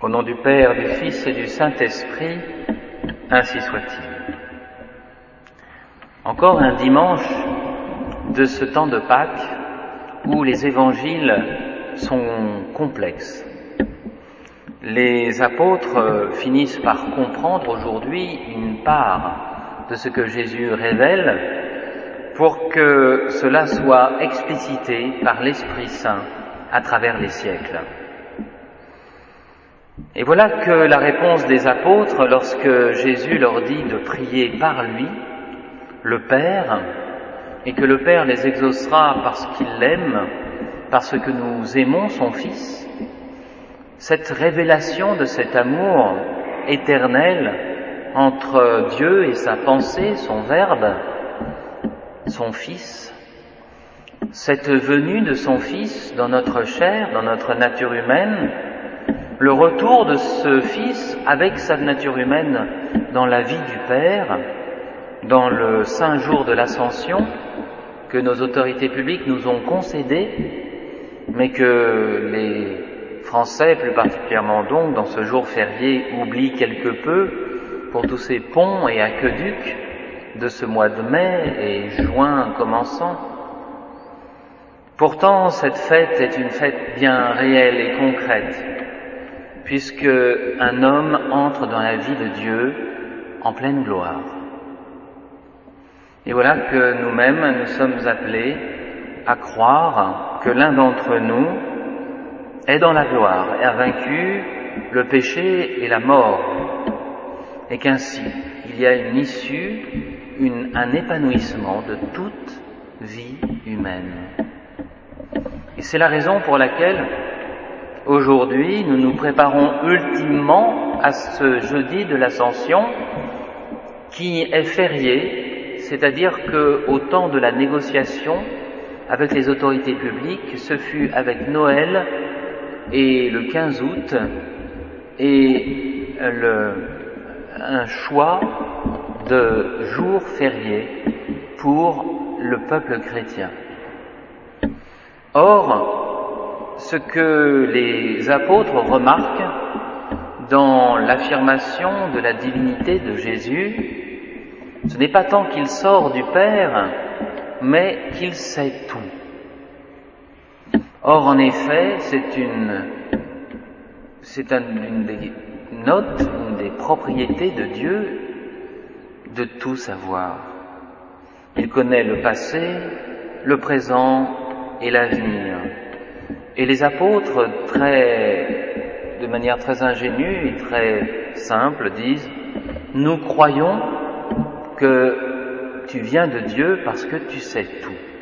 Au nom du Père, du Fils et du Saint-Esprit, ainsi soit-il. Encore un dimanche de ce temps de Pâques où les évangiles sont complexes. Les apôtres finissent par comprendre aujourd'hui une part de ce que Jésus révèle pour que cela soit explicité par l'Esprit Saint à travers les siècles. Et voilà que la réponse des apôtres, lorsque Jésus leur dit de prier par lui, le Père, et que le Père les exaucera parce qu'il l'aime, parce que nous aimons son Fils, cette révélation de cet amour éternel entre Dieu et sa pensée, son Verbe, son Fils, cette venue de son Fils dans notre chair, dans notre nature humaine, le retour de ce Fils avec sa nature humaine dans la vie du Père, dans le saint jour de l'Ascension que nos autorités publiques nous ont concédé, mais que les Français, plus particulièrement donc, dans ce jour férié, oublient quelque peu pour tous ces ponts et aqueducs de ce mois de mai et juin commençant. Pourtant, cette fête est une fête bien réelle et concrète, puisque un homme entre dans la vie de Dieu en pleine gloire. Et voilà que nous-mêmes, nous sommes appelés à croire que l'un d'entre nous est dans la gloire et a vaincu le péché et la mort, et qu'ainsi il y a une issue, un épanouissement de toute vie humaine. Et c'est la raison pour laquelle aujourd'hui, nous nous préparons ultimement à ce jeudi de l'Ascension qui est férié, c'est-à-dire qu'au temps de la négociation avec les autorités publiques, ce fut avec Noël et le 15 août et un choix de jours fériés pour le peuple chrétien. Or, ce que les apôtres remarquent dans l'affirmation de la divinité de Jésus, ce n'est pas tant qu'il sort du Père, mais qu'il sait tout. Or, en effet, c'est une des notes, une des propriétés de Dieu de tout savoir. Il connaît le passé, le présent et l'avenir. Et les apôtres, de manière très ingénue et très simple, disent « Nous croyons que tu viens de Dieu parce que tu sais tout. »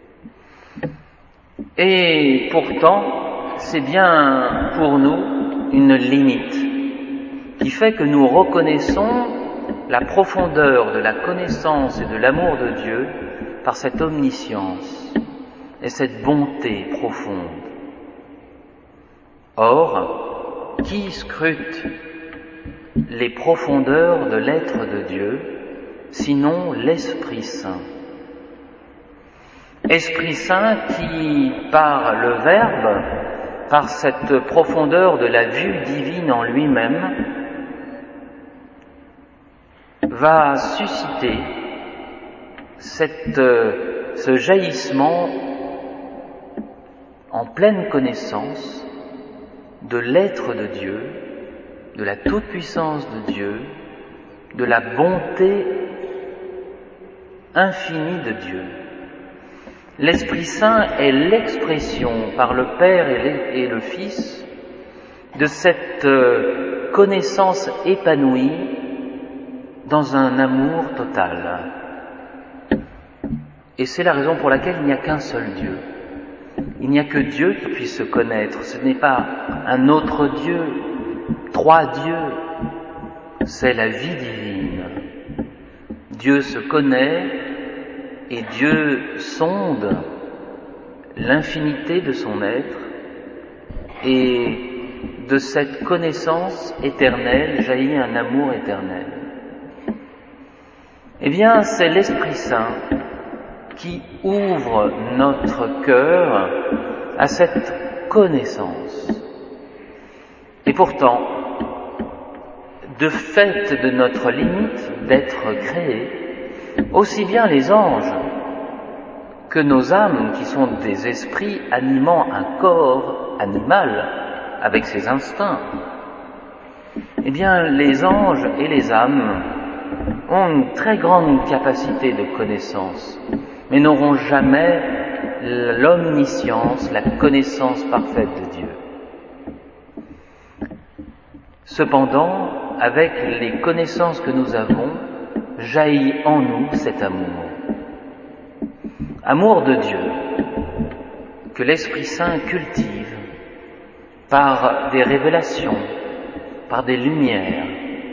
Et pourtant, c'est bien pour nous une limite qui fait que nous reconnaissons la profondeur de la connaissance et de l'amour de Dieu par cette omniscience et cette bonté profonde. Or, qui scrute les profondeurs de l'être de Dieu, sinon l'Esprit Saint? Esprit Saint qui, par le Verbe, par cette profondeur de la vue divine en lui-même, va susciter ce jaillissement en pleine connaissance de l'être de Dieu, de la toute-puissance de Dieu, de la bonté infinie de Dieu. L'Esprit Saint est l'expression par le Père et le Fils de cette connaissance épanouie dans un amour total. Et c'est la raison pour laquelle il n'y a qu'un seul Dieu. Il n'y a que Dieu qui puisse se connaître. Ce n'est pas un autre Dieu, trois dieux. C'est la vie divine. Dieu se connaît et Dieu sonde l'infinité de son être, et de cette connaissance éternelle jaillit un amour éternel. Eh bien, c'est l'Esprit Saint qui ouvre notre cœur à cette connaissance. Et pourtant, de fait de notre limite d'être créés, aussi bien les anges que nos âmes, qui sont des esprits animant un corps animal avec ses instincts, eh bien les anges et les âmes ont une très grande capacité de connaissance, mais n'auront jamais l'omniscience, la connaissance parfaite de Dieu. Cependant, avec les connaissances que nous avons, jaillit en nous cet amour. Amour de Dieu, que l'Esprit Saint cultive par des révélations, par des lumières,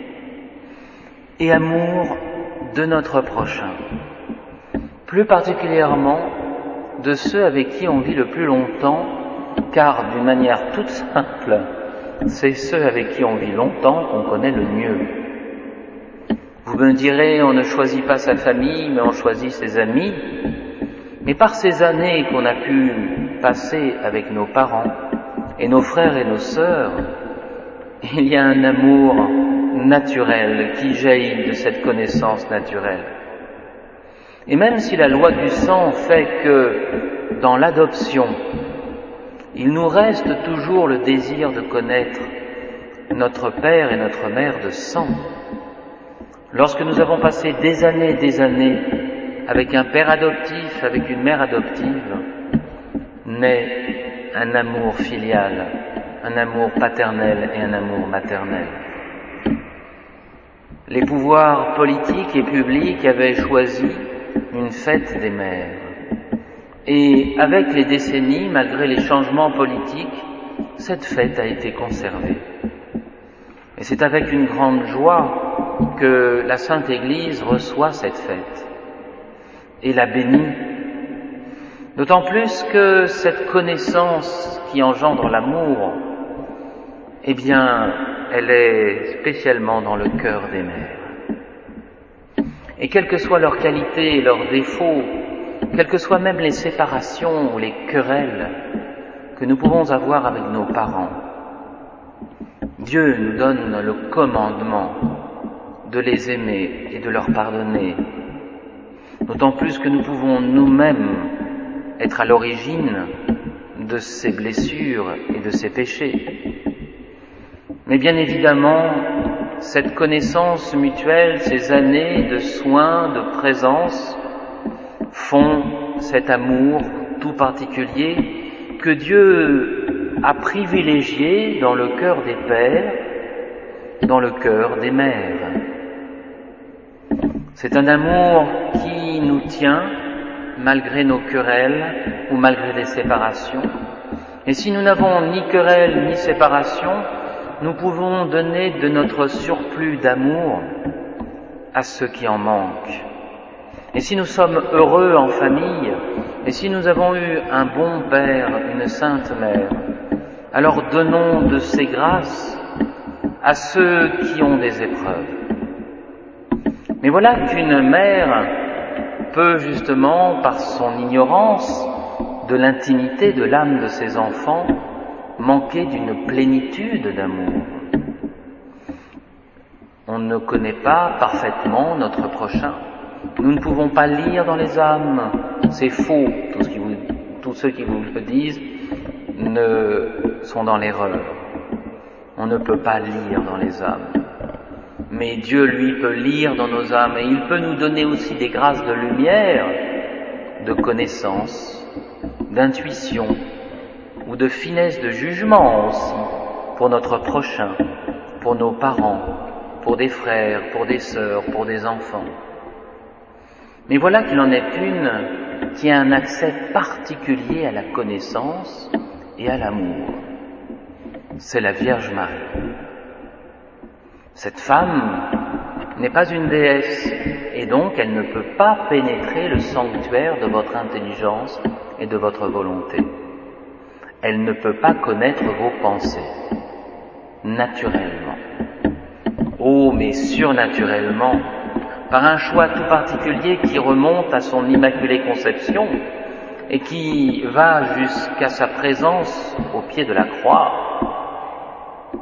et amour de notre prochain, plus particulièrement de ceux avec qui on vit le plus longtemps, car d'une manière toute simple, c'est ceux avec qui on vit longtemps qu'on connaît le mieux. Vous me direz, on ne choisit pas sa famille, mais on choisit ses amis. Mais par ces années qu'on a pu passer avec nos parents et nos frères et nos sœurs, il y a un amour naturel qui jaillit de cette connaissance naturelle. Et même si la loi du sang fait que dans l'adoption, il nous reste toujours le désir de connaître notre père et notre mère de sang, lorsque nous avons passé des années avec un père adoptif, avec une mère adoptive, naît un amour filial, un amour paternel et un amour maternel. Les pouvoirs politiques et publics avaient choisi une fête des mères. Et avec les décennies, malgré les changements politiques, cette fête a été conservée. Et c'est avec une grande joie que la Sainte Église reçoit cette fête et la bénit. D'autant plus que cette connaissance qui engendre l'amour, eh bien, elle est spécialement dans le cœur des mères. Et quelles que soient leurs qualités et leurs défauts, quelles que soient même les séparations ou les querelles que nous pouvons avoir avec nos parents, Dieu nous donne le commandement de les aimer et de leur pardonner, d'autant plus que nous pouvons nous-mêmes être à l'origine de ces blessures et de ces péchés. Mais bien évidemment, cette connaissance mutuelle, ces années de soins, de présence, font cet amour tout particulier que Dieu a privilégié dans le cœur des pères, dans le cœur des mères. C'est un amour qui nous tient malgré nos querelles ou malgré des séparations. Et si nous n'avons ni querelle ni séparation, nous pouvons donner de notre surplus d'amour à ceux qui en manquent. Et si nous sommes heureux en famille, et si nous avons eu un bon père, une sainte mère, alors donnons de ces grâces à ceux qui ont des épreuves. Mais voilà qu'une mère peut justement, par son ignorance de l'intimité de l'âme de ses enfants, manquer d'une plénitude d'amour. On ne connaît pas parfaitement notre prochain. Nous ne pouvons pas lire dans les âmes. C'est faux. Tous ceux qui vous le disent sont dans l'erreur. On ne peut pas lire dans les âmes. Mais Dieu, lui, peut lire dans nos âmes et il peut nous donner aussi des grâces de lumière, de connaissance, d'intuition ou de finesse de jugement aussi pour notre prochain, pour nos parents, pour des frères, pour des sœurs, pour des enfants. Mais voilà qu'il en est une qui a un accès particulier à la connaissance et à l'amour. C'est la Vierge Marie. Cette femme n'est pas une déesse et donc elle ne peut pas pénétrer le sanctuaire de votre intelligence et de votre volonté. Elle ne peut pas connaître vos pensées, naturellement. Oh, mais surnaturellement, par un choix tout particulier qui remonte à son Immaculée Conception et qui va jusqu'à sa présence au pied de la croix.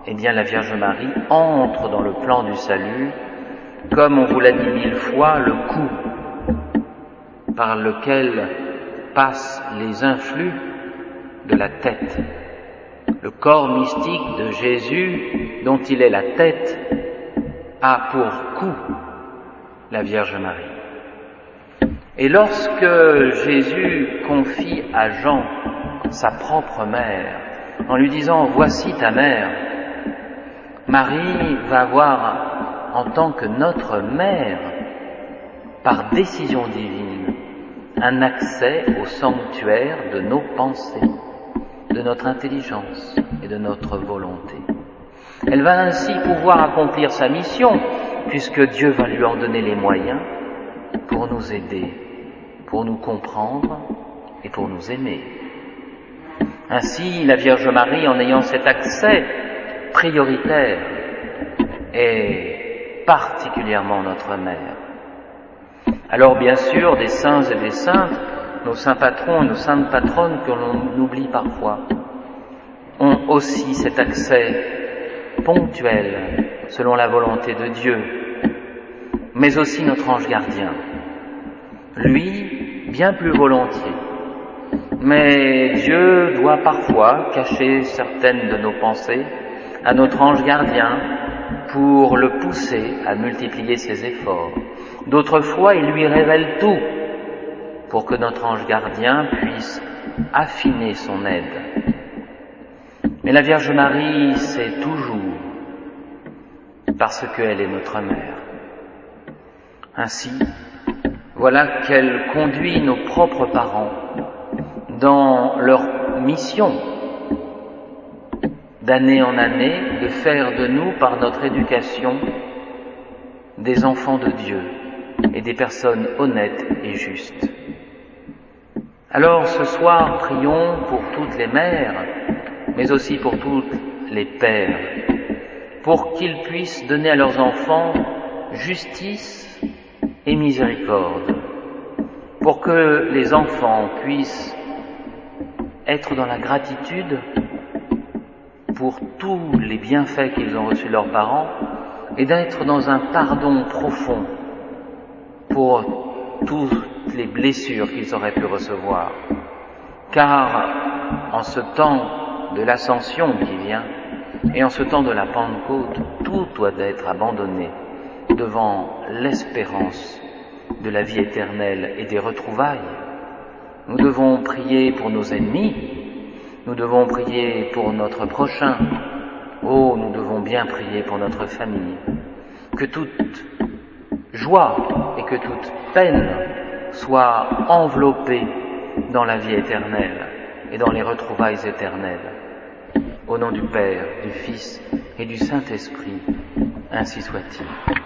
eh bien la Vierge Marie entre dans le plan du salut, comme on vous l'a dit 1000 fois, le cou par lequel passent les influx de la tête. Le corps mystique de Jésus, dont il est la tête, a pour cou la Vierge Marie. Et lorsque Jésus confie à Jean sa propre mère, en lui disant « Voici ta mère », Marie va avoir, en tant que notre mère, par décision divine, un accès au sanctuaire de nos pensées, de notre intelligence et de notre volonté. Elle va ainsi pouvoir accomplir sa mission, puisque Dieu va lui en donner les moyens pour nous aider, pour nous comprendre et pour nous aimer. Ainsi, la Vierge Marie, en ayant cet accès prioritaire, est particulièrement notre mère. Alors bien sûr, des saints et des saintes, nos saints patrons et nos saintes patronnes que l'on oublie parfois, ont aussi cet accès ponctuel selon la volonté de Dieu, mais aussi notre ange gardien. Lui, bien plus volontiers. Mais Dieu doit parfois cacher certaines de nos pensées à notre ange gardien pour le pousser à multiplier ses efforts. D'autres fois, il lui révèle tout pour que notre ange gardien puisse affiner son aide. Mais la Vierge Marie sait toujours, parce qu'elle est notre mère. Ainsi, voilà qu'elle conduit nos propres parents dans leur mission, d'année en année, de faire de nous, par notre éducation, des enfants de Dieu et des personnes honnêtes et justes. Alors ce soir, prions pour toutes les mères, mais aussi pour tous les pères, pour qu'ils puissent donner à leurs enfants justice et miséricorde, pour que les enfants puissent être dans la gratitude pour tous les bienfaits qu'ils ont reçus de leurs parents et d'être dans un pardon profond pour toutes les blessures qu'ils auraient pu recevoir. Car en ce temps de l'ascension qui vient et en ce temps de la Pentecôte, tout doit être abandonné devant l'espérance de la vie éternelle et des retrouvailles. Nous devons prier pour nos ennemis, nous devons prier pour notre prochain, nous devons bien prier pour notre famille. Que toute joie et que toute peine soient enveloppées dans la vie éternelle et dans les retrouvailles éternelles. Au nom du Père, du Fils et du Saint-Esprit, ainsi soit-il.